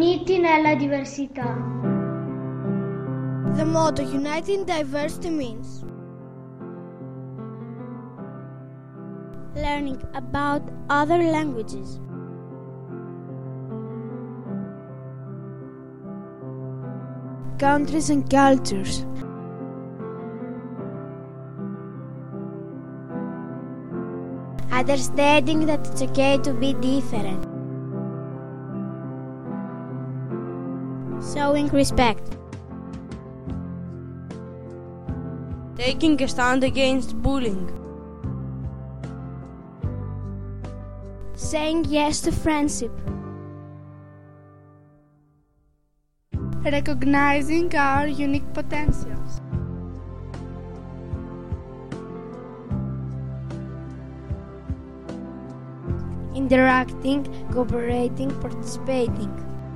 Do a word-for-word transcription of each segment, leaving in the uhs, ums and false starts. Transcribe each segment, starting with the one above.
Uniti nella diversità. The motto United in Diversity means learning about other languages, countries and cultures, understanding that it's okay to be different, showing respect, taking a stand against bullying, saying yes to friendship, recognizing our unique potentials, interacting, cooperating, participating,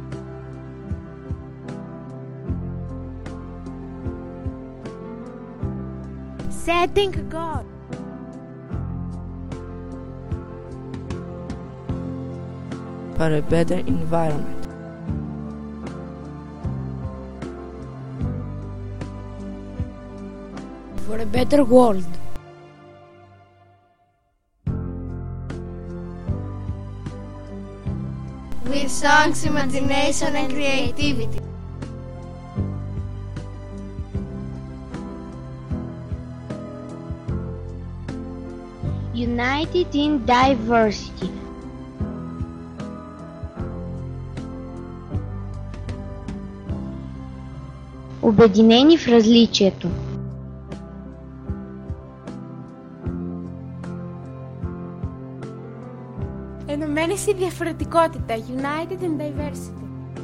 setting a goal, for a better environment, for a better world. with songs, imagination and creativity. United in diversity. Обединени в различието. Ενωμένοι στη διαφορετικότητα. United in diversity.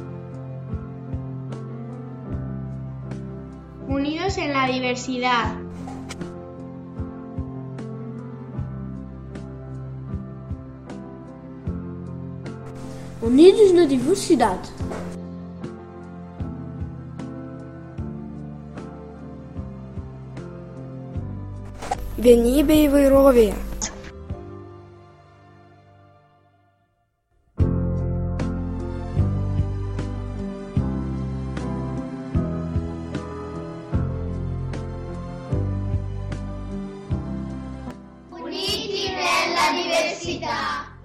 Unidos en la diversidad. Unidos na diversidade. Vienybė įvairovėje. Uniti nella diversità.